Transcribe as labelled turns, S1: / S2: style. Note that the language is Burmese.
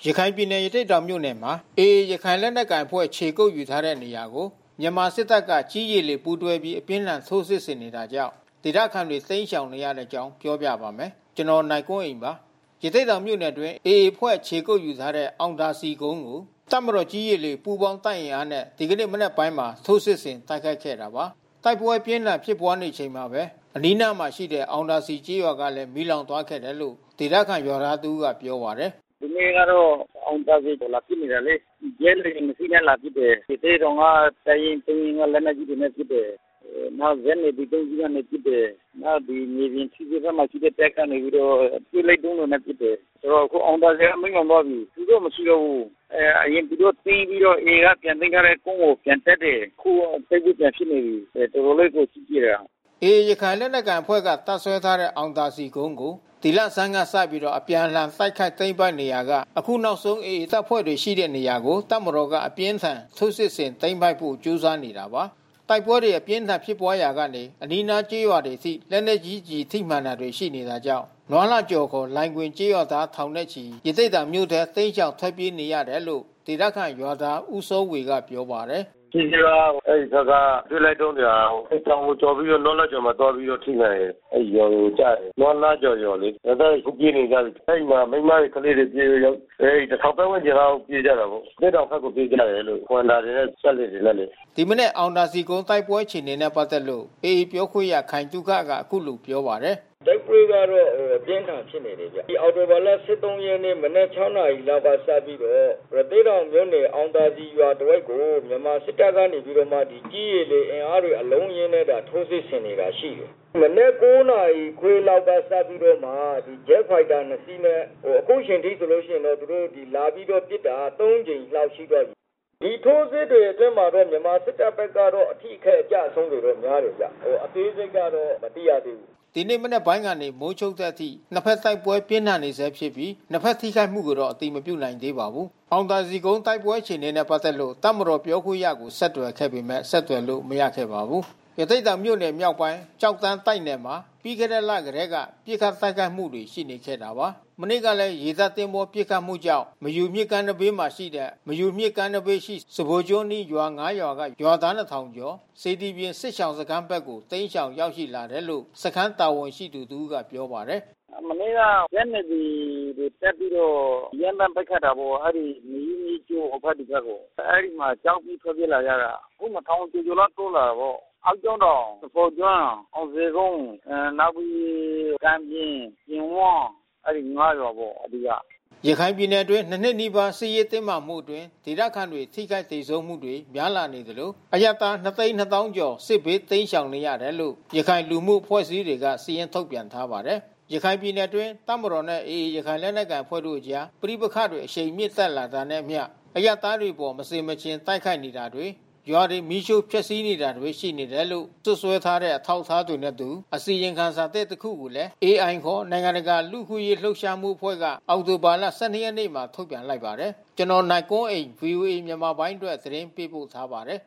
S1: ရခိုင်ပြည်နယ်ရသေ့တောင်မြို့နယ်မှာအေးရခိုင်လက်နက်ကိုင်အဖွဲ့ခြေကုပ်ယူထားတဲ့နေရာကိုမြန်မာစစ်တပ်ကကြီးရည်လေပူးတွဲပြီးအပြင်းထန်ထိုးစစ်ဆင်နေတာကြောင့်ဒေသခံတွေသိမ်းရှောင်နေရတဲ့အကြောင်းပြောပြပါမယ်။ကျွန်တော်နိုင်ကွန်းအိမ်ပါ။ရသေ့တောင်မြို့နယ်တွင်အေးအဖွဲ့ခြေကုပ်ယူထားတဲ့အောင်သာစီကုန်းကိုတပ်မတော်ကြီးရည်လေပူးပေါင်းတိုက်ရင်အားနဲ့ဒီကနေ့မနက်ပိုင်းမှာထိုးစစ်ဆင်တိုက်ခိုက်ခဲ့တာပါ။တိုက်ပွဲပြင်းထန်ဖြစ်ပွားနေချိန်မှာပဲအနီးနားမှာရှိတဲ့အောင်သာစီကျေးရွာကလည်းမီးလောင်သွားခဲ့တယ်လို့ဒေသခံရွာသားသူကပြောပါတယ်
S2: ။ဒီနေ့ကတော့အောင်သာစီကိုလာပြနေတယ်လေ။ကျဲလေမရှိနဲ့လာပြတယ်။ဒီသေးတော့ကတိုင်းရင်ကလည်းနဲ့ကြည့်နေပြတယ်။နောက်ဇက်နေဒီတုံးကြီးကနေပြတယ်။နောက်ဒီမြေပြင်စီစီဘက်မှာရှိတဲ့တက်ကနေပြီးတော့ပြလိုက်တုံးလို့နဲ့ပြတယ်။ဆိုတော့အခုအောင်သာစီကမိမ့်မှန်သွားပြီ။သူတို့မရှိတော့ဘူး။အရင်သူတို့သိပြီးတော့အေကပြန်သိမ်းထားတဲ့ကုန်းကိုပြန်တက်တယ်။ခုတိတ်ပြန်ဖြစ်နေပြီ။တော်တော်လေးကိုကြည့်ကြရအောင်
S1: ။အေရခိုင်လက်နက်ကန်အဖွဲ့ကတပ်ဆွဲထားတဲ့အောင်သာစီကုန်းကိုဒီလဆန်းကစပြီးတော့အပြန်အလှန်တိုက်ခိုက်သိမ်းပိုက်နေရကအခုနောက်ဆုံးအေးတပ်ဖွဲ့တွေရှိတဲ့နေရာကိုတပ်မတော်ကအပြင်းထန်ထိုးစစ်ဆင်သိမ်းပိုက်ဖို့ကြိုးစားနေတာပါတိုက်ပွဲတွေအပြင်းထန်ဖြစ်ပွားရာကနေအနီးနားကျေးရွာတွေထိလက်နက်ကြီးကြီးထိမှန်တာတွေရှိနေတာကြောင့်နွားလာကျော်ခေါ်လိုင်ကွင်ကျေးရွာသားထောင်နဲ့ချီရသေ့တောင်မြို့ထဲသိမ်းချောင်ထွက်ပြေးနေရတယ်လို့ဒေသခံရွာသားဦးစိုးဝေကပြောပါတယ်
S2: ဒီကအဲ့ဒါကတွေ့လိုက်တော့ကြာအကြောင်းကိုကြော်ပြီးတော့လောလာကျော်မှာတော်ပြီးတော့ထိနေတယ်အဲ့ရော်ကိုကြားတယ်လောလာကျော်ရော်လေဒါတော့ခုပြေးနေကြပြီအဲ့မှာမိမတွေကလေးတွေပြေးရောက်အဲ့တထောင်ပဲဝင်ကြတော့ပြေးကြတာပေါ့တဲ့တောင်ဖက်ကိုပြေးကြတယ်လို့ခွန်တာတွေနဲ့ဆက်လက်တွေလည်းလေ
S1: ဒီမနေ့အောင်တာစီကုန်းတိုက်ပွဲခြေနေနဲ့ပတ်သက်လို့အေးပြောခွင့်ရခိုင်တုခကအခုလိုပြောပါတယ်
S3: တိုက်ပွဲကတော့အပြင်းထန်ဖြစ်နေတယ်ဗျဒီအော်တိုဘာလ23ရက်နေ့မနက်6နာရီလောက်ကစပြီးတော့ရသေ့တောင်မြို့နယ်အောင်သာစီရွာတဝိုက်ကိုမြန်မာစစ်တပ်ကနေပြီးတော့မှဒီကြီးရည်လေအင်အားတွေအလုံးရင်းနဲ့တာထိုးစစ်ဆင်နေတာရှိတယ်မနေ့9နာရီခွေလောက်ကစပြီးတော့မှဒီ Jet Fighter 2စီးနဲ့အခုချိန်ထိဆိုလို့ရှိရင်တော့သူတို့ဒီလာပြီးတော့ပစ်တာ3ကြိမ်လောက်ရှိတော့ဒီထိုးစစ်တွေအတွင်းမှာတော့မြန်မာစစ်တပ်ဘက်ကတော့အထိအခိုက်အကျဆုံးတွေတော့များတယ်ဗျအသေးစိတ်ကတော့မသိရသေးဘူး
S1: ဒီနေ့မနေ့ပိုင်းကနေမိုးချုပ်တဲ့အထိနှစ်ဖက်တိုက်ပွဲပြင်းထန်နေဆဲဖြစ်ပြီးနှစ်ဖက်ထိခိုက်မှုကိုတော့အတိမပြုနိုင်သေးပါဘူး။အောင်သာစီကုန်းတိုက်ပွဲအခြေအနေနဲ့ပတ်သက်လို့တပ်မတော်ပြောခွင့်ရကိုဆက်သွယ်ခဲ့ပေမဲ့ဆက်သွယ်လို့မရခဲ့ပါဘူး။ရသေ့တောင်မြို့နယ်မြောက်ပိုင်းကြောက်တန်းတိုက်နယ်မှာပြီးခဲ့တဲ့လကတည်းကပြစ်ခတ်တိုက်ခိုက်မှုတွေရှိနေခဲ့တာပါ။မနေ့ကလည်းရေတပ်တင်ပေါ်ပြစ်ခတ်မှုကြောင့်မယူမြစ်ကမ်းတစ်ဘေးမှာရှိတဲ့မယူမြစ်ကမ်းတစ်ဘေးရှိစဘိုကျွန်းနီးရွာ9ရွာကရွာသား2000ကျော်စေတီပြင်စစ်ဆောင်စခန်းဘက်ကိုတိမ်းရှောင်ရောက်ရှိလာတယ်လို့စခန်းတာဝန်ရှိသူတူကပြောပါတယ်
S2: မနေ့ကညနေဒီတက်ပြီးတော့ရန်တမ်းပိတ်ခတ်တာပေါ့အဲ့ဒီမီးမီးကျိုးအဖက်ဒီဘက်ကိုအဲ့ဒီမှာကြောက်ပြီးထွက်ပြေးလာရတာခုမထောင်ကျော်ကျော်လောက်တိုးလာပေါ့အောက်ကျောင်းတော်သဖို့ကျွန်းအောင်စေကုန်းနောက်ပြီးကံပြင်းပြင်ဝန်းအဲ့ဒီ9ရွာပေါ့အဒီက
S1: ရခိုင်ပြည်နယ်အတွင်းနှစ်နှစ်နီးပါးစစ်ရေးတင်းမာမှုအတွင်းဒေသခံတွေထိခိုက်ဒေဆုံးမှုတွေများလာနေတယ်လို့အရတာ2,200,000ကျော်စစ်ဘေးတိမ်းရှောင်နေရတယ်လို့ရခိုင်လူမှုအဖွဲ့အစည်းတွေကစီရင်ထုတ်ပြန်ထားပါတယ်ရခိုင်ပြည်နယ်အတွင်းတပ်မတော်နဲ့အေအေရခိုင်လက်နက်ကန်ဖွဲ့တို့အကြားပြိပခတ်တွေအရှိန်မြင့်တက်လာတာနဲ့အမျှအရတာတွေပေါ်မစင်မချင်းတိုက်ခိုက်နေတာတွေရွာတွေမီးရှို့ဖျက်ဆီးနေတာတွေရှိနေတယ်လို့စွပ်စွဲထားတဲ့အထောက်အထားတွေနဲ့တူအစီရင်ခံစာတဲ့တစ်ခုကိုလည်း AI ခေါ်နိုင်ငံတကာလူ့ခွင့်ရေးလှုပ်ရှားမှုအဖွဲ့ကအောက်တိုဘာလ12ရက်နေ့မှာထုတ်ပြန်လိုက်ပါတယ်ကျွန်တော်နိုင်ကွန်းအိမ် VOA မြန်မာပိုင်းအတွက်သတင်းပေးပို့ထားပါတယ်